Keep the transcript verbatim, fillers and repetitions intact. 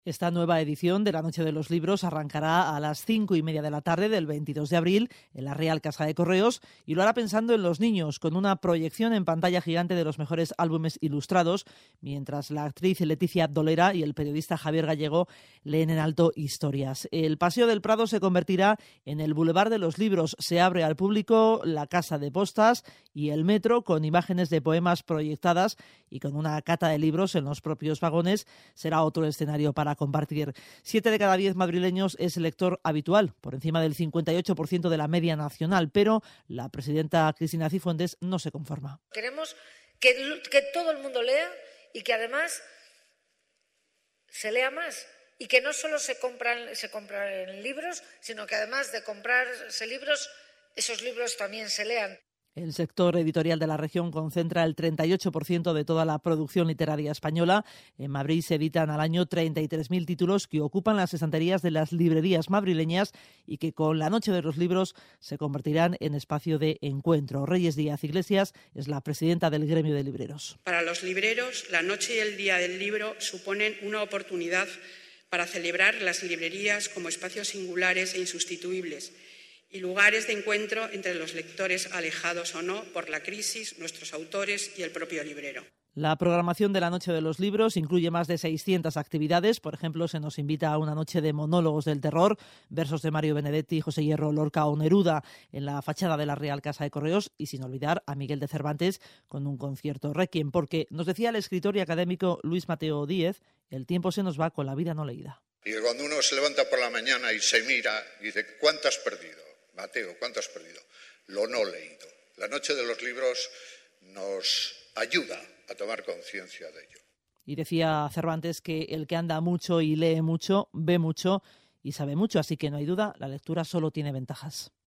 Esta nueva edición de la Noche de los Libros arrancará a las cinco y media de la tarde del veintidós de abril en la Real Casa de Correos y lo hará pensando en los niños, con una proyección en pantalla gigante de los mejores álbumes ilustrados, mientras la actriz Leticia Dolera y el periodista Javier Gallego leen en alto historias. El Paseo del Prado se convertirá en el Boulevard de los Libros. Se abre al público la Casa de Postas y el metro, con imágenes de poemas proyectadas y con una cata de libros en los propios vagones. Será otro escenario para compartir. Siete de cada diez madrileños es lector habitual, por encima del cincuenta y ocho por ciento de la media nacional, pero la presidenta Cristina Cifuentes no se conforma. Queremos que, que todo el mundo lea y que además se lea más y que no solo se compran, se compran libros, sino que además de comprarse libros, esos libros también se lean. El sector editorial de la región concentra el treinta y ocho por ciento de toda la producción literaria española. En Madrid se editan al año treinta y tres mil títulos que ocupan las estanterías de las librerías madrileñas y que con la Noche de los Libros se convertirán en espacio de encuentro. Reyes Díaz Iglesias es la presidenta del gremio de libreros. Para los libreros, la Noche y el Día del Libro suponen una oportunidad para celebrar las librerías como espacios singulares e insustituibles y lugares de encuentro entre los lectores alejados o no por la crisis, nuestros autores y el propio librero. La programación de la Noche de los Libros incluye más de seiscientas actividades. Por ejemplo, se nos invita a una noche de monólogos del terror, versos de Mario Benedetti, José Hierro, Lorca o Neruda en la fachada de la Real Casa de Correos, y sin olvidar a Miguel de Cervantes con un concierto requiem, porque nos decía el escritor y académico Luis Mateo Díez, el tiempo se nos va con la vida no leída. Y cuando uno se levanta por la mañana y se mira y dice, ¿cuánto has perdido? Mateo, ¿cuánto has perdido? Lo no leído. La Noche de los Libros nos ayuda a tomar conciencia de ello. Y decía Cervantes que el que anda mucho y lee mucho, ve mucho y sabe mucho, así que no hay duda, la lectura solo tiene ventajas.